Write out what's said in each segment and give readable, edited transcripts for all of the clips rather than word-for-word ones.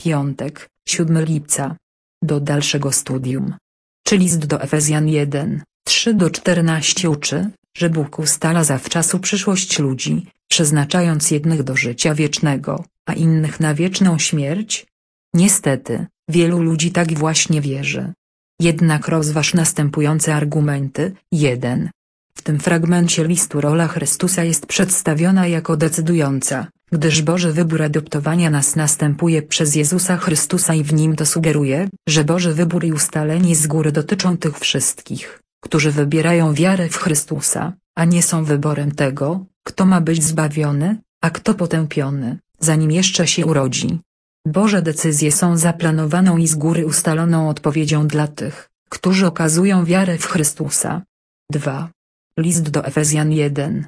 Piątek, 7 lipca. Do dalszego studium. Czy list do Efezjan 1, 3-14 uczy, że Bóg ustala zawczasu przyszłość ludzi, przeznaczając jednych do życia wiecznego, a innych na wieczną śmierć? Niestety, wielu ludzi tak właśnie wierzy. Jednak rozważ następujące argumenty. 1. W tym fragmencie listu rola Chrystusa jest przedstawiona jako decydująca, gdyż Boży wybór adoptowania nas następuje przez Jezusa Chrystusa i w nim to sugeruje, że Boży wybór i ustalenie z góry dotyczą tych wszystkich, którzy wybierają wiarę w Chrystusa, a nie są wyborem tego, kto ma być zbawiony, a kto potępiony, zanim jeszcze się urodzi. Boże decyzje są zaplanowaną i z góry ustaloną odpowiedzią dla tych, którzy okazują wiarę w Chrystusa. 2. List do Efezjan 1,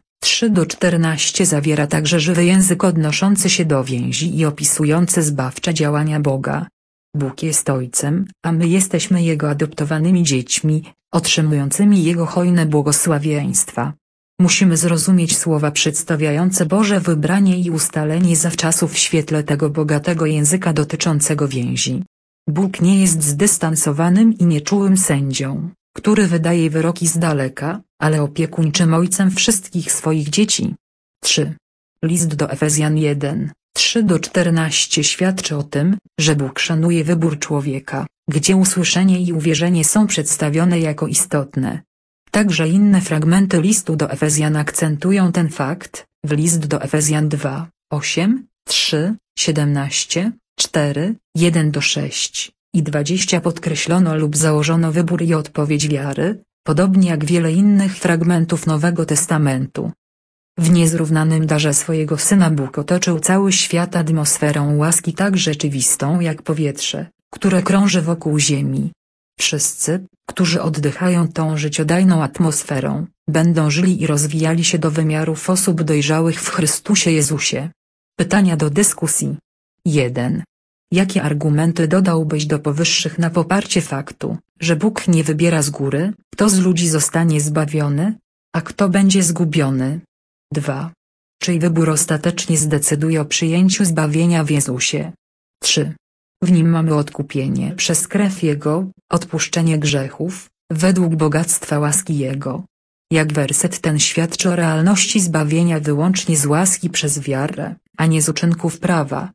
3-14 zawiera także żywy język odnoszący się do więzi i opisujący zbawcze działania Boga. Bóg jest Ojcem, a my jesteśmy Jego adoptowanymi dziećmi, otrzymującymi Jego hojne błogosławieństwa. Musimy zrozumieć słowa przedstawiające Boże wybranie i ustalenie zawczasu w świetle tego bogatego języka dotyczącego więzi. Bóg nie jest zdystansowanym i nieczułym sędzią, który wydaje wyroki z daleka, ale opiekuńczym ojcem wszystkich swoich dzieci. 3. List do Efezjan 1, 3-14 świadczy o tym, że Bóg szanuje wybór człowieka, gdzie usłyszenie i uwierzenie są przedstawione jako istotne. Także inne fragmenty listu do Efezjan akcentują ten fakt. W list do Efezjan 2, 8, 3, 17, 4, 1-6 i 20 podkreślono lub założono wybór i odpowiedź wiary, podobnie jak wiele innych fragmentów Nowego Testamentu. W niezrównanym darze swojego Syna Bóg otoczył cały świat atmosferą łaski tak rzeczywistą jak powietrze, które krąży wokół Ziemi. Wszyscy, którzy oddychają tą życiodajną atmosferą, będą żyli i rozwijali się do wymiarów osób dojrzałych w Chrystusie Jezusie. Pytania do dyskusji. 1. Jakie argumenty dodałbyś do powyższych na poparcie faktu, że Bóg nie wybiera z góry, kto z ludzi zostanie zbawiony, a kto będzie zgubiony? 2. Czyj wybór ostatecznie zdecyduje o przyjęciu zbawienia w Jezusie? 3. W nim mamy odkupienie przez krew Jego, odpuszczenie grzechów, według bogactwa łaski Jego. Jak werset ten świadczy o realności zbawienia wyłącznie z łaski przez wiarę, a nie z uczynków prawa,